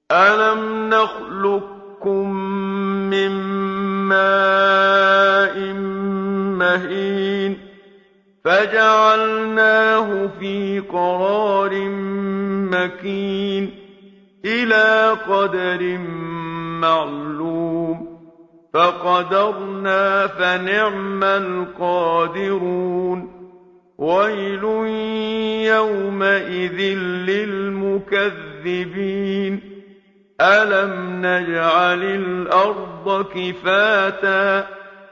أَلَمْ نَخْلُقكُّم مِّن مَّاءٍ مَّهِينٍ فَجَعَلْنَاهُ فِي قَرَارٍ مَّكِينٍ إِلَىٰ قَدَرٍ مَّعْلُومٍ فَقَدَرْنَا فَنِعْمَ الْقَادِرُونَ وَيْلٌ يَوْمَئِذٍ لِّلْمُكَذِّبِينَ أَلَمْ نَجْعَلِ الْأَرْضَ كِفَاتًا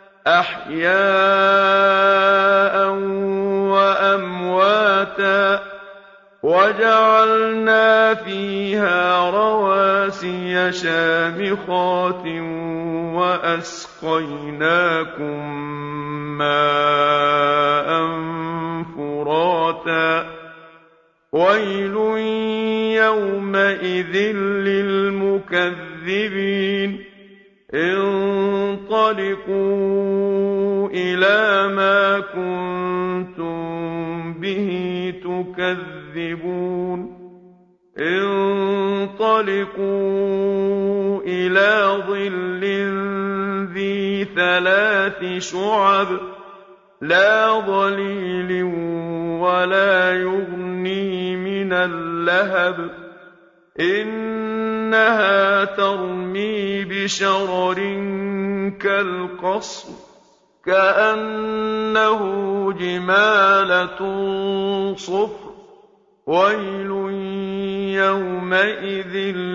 أَحْيَاءً وَأَمْوَاتًا وَجَعَلْنَا فِيهَا رَوَاسِيَ شَامِخَاتٍ وَأَسْقَيْنَاكُم مَّاءً فُرَاتًا وَيْلٌ يَوْمَئِذٍ لِّلْمُكَذِّبِينَ انطَلِقُوا إِلَىٰ مَا كُنتُم بِهِ تُكَذِّبُونَ انطَلِقُوا إِلَىٰ ظِلٍّ ذِي ثَلَاثِ شُعَبٍ لَّا ظَلِيلٍ وَلَا يُغْنِي مِنَ اللَّهَبِ إِنَّهَا تَرْمِي بِشَرَرٍ كَالْقَصْرِ كَأَنَّهُ جِمَالَتٌ صُفْرٌ وَيْلٌ يَوْمَئِذٍ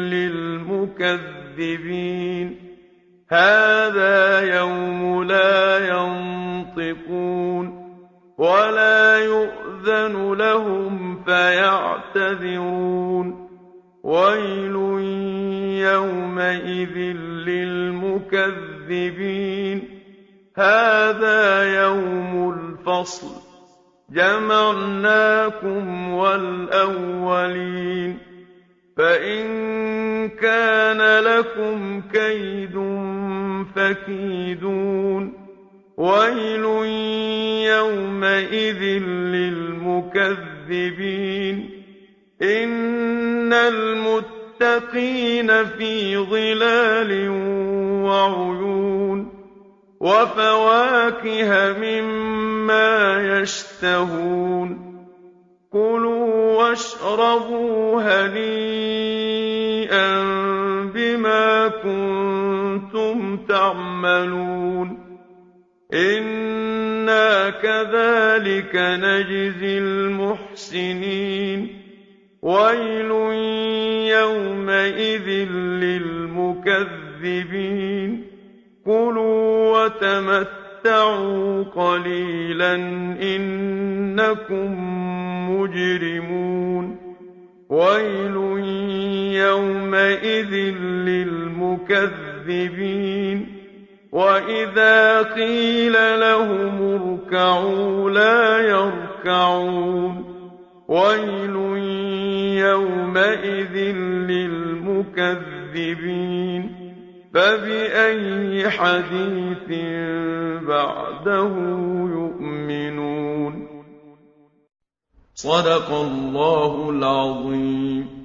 لِّلْمُكَذِّبِينَ هَٰذَا يَوْمُ لَا يَنطِقُونَ وَلَا يُؤْذَنُ لَهُمْ فَيَعْتَذِرُونَ وَيْلٌ يَوْمَئِذٍ لِّلْمُكَذِّبِينَ هَٰذَا يَوْمُ الْفَصْلِ جَمَعْنَاكُمْ وَالْأَوَّلِينَ فَإِن كَانَ لَكُمْ كَيْدٌ فَكِيدُونِ وَيْلٌ يَوْمَئِذٍ لِّلْمُكَذِّبِينَ إِنَّ الْمُتَّقِينَ فِي ظِلَالٍ وَعُيُونٍ وَفَوَاكِهَ مِمَّا يَشْتَهُونَ كُلُوا وَاشْرَبُوا هَنِيئًا بِمَا كُنتُمْ تَعْمَلُونَ إِنَّا كَذَٰلِكَ نَجْزِي الْمُحْسِنِينَ وَيْلٌ يَوْمَئِذٍ لِّلْمُكَذِّبِينَ كُلُوا وَتَمَتَّعُوا قَلِيلًا إِنَّكُم مُّجْرِمُونَ وَيْلٌ يَوْمَئِذٍ لِّلْمُكَذِّبِينَ وَإِذَا قِيلَ لَهُمُ ارْكَعُوا لَا يَرْكَعُونَ وَيْلٌ يَوْمَئِذٍ لِّلْمُكَذِّبِينَ فَبِأَيِّ حَدِيثٍ بَعْدَهُ يُؤْمِنُونَ صدق الله العظيم.